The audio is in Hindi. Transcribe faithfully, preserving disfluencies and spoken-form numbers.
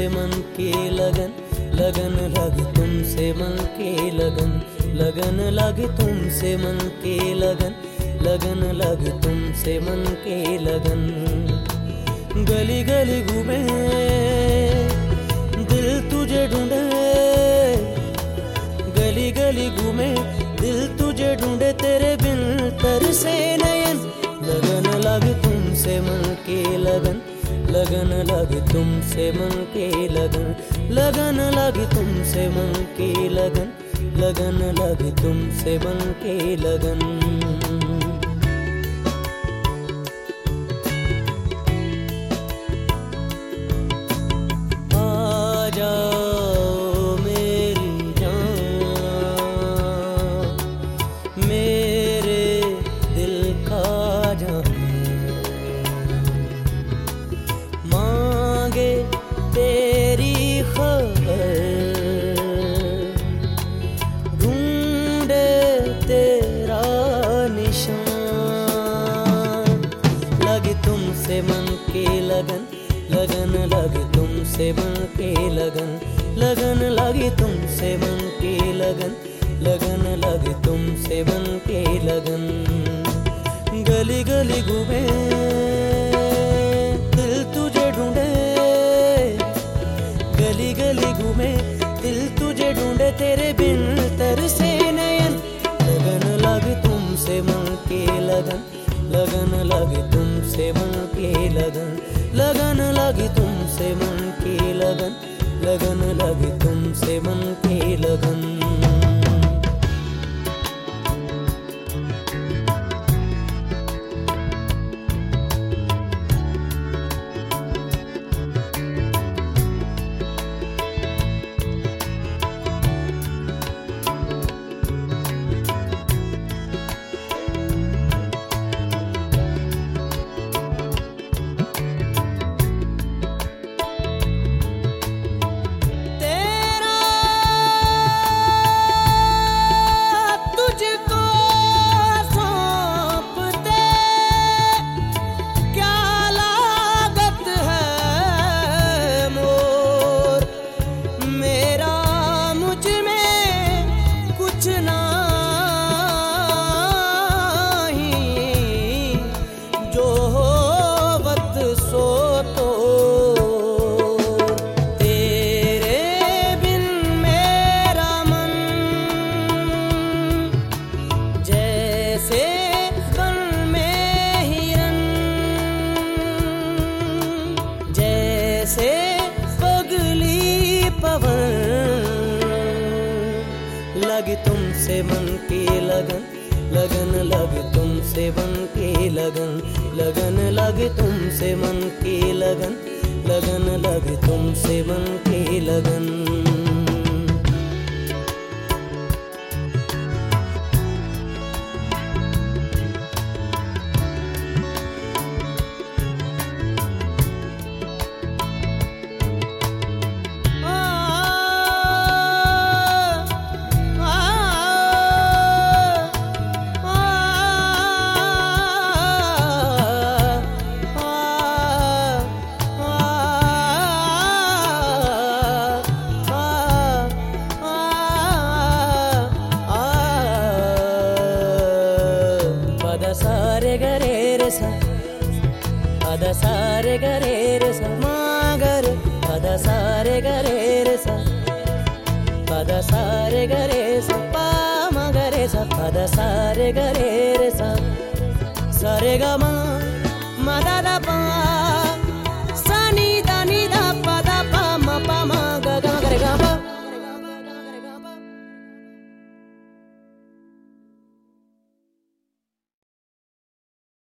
तुमसे मन की लगन, लगन लगी तुमसे मन की लगन, लगन लगी तुमसे मन की लगन, लगन लगी तुमसे मन की लगन। गली गली घूमे दिल तुझे ढूंढे, गली गली घूमे दिल तुझे ढूंढे, तेरे बिन तरसे नयन। लगन लगी तुमसे मन की लगन, लगन लगी तुमसे मन की लगन, लगन लगी तुमसे मन की लगन, लगन लगी तुमसे मन की लगन। आ जाओ मेरी जान, मेरे दिल का जान, मांगे तेरी खबर, ढूंढे तेरा निशान। लगी तुमसे मन की लगन, लगन लगी तुमसे मन की लगन, लगन लगी तुमसे मन की लगन, लगन लगी तुमसे मन की लगन। गली गली घूमे दिल तुझे ढूंढे, गली गली घूमे दिल तुझे ढूंढे, तेरे बिन तरसे नयन। लगन लगी तुमसे मन की लगन, लगन लगी तुमसे मन की लगन, लगन लगी तुमसे मन की लगन, लगन लगी तुमसे मन की लगन। लगी तुमसे मन की लगन, लगन लगी तुमसे मन की लगन, लगन लगी तुमसे मन की लगन, लगन लगी तुमसे मन की लगन। सारे गरे रे सा, अदा सारे गरे रे सा, मागर अदा सारे गरे रे सा, अदा सारे गरे सा, पा मगरे सा, अदा सारे गरे रे सा, सारे गा मा